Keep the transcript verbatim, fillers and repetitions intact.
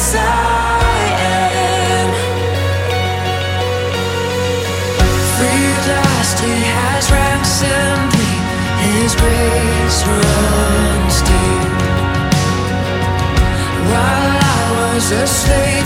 as I am. Free at last, he has ransomed me. His grace runs deep. While I was a slave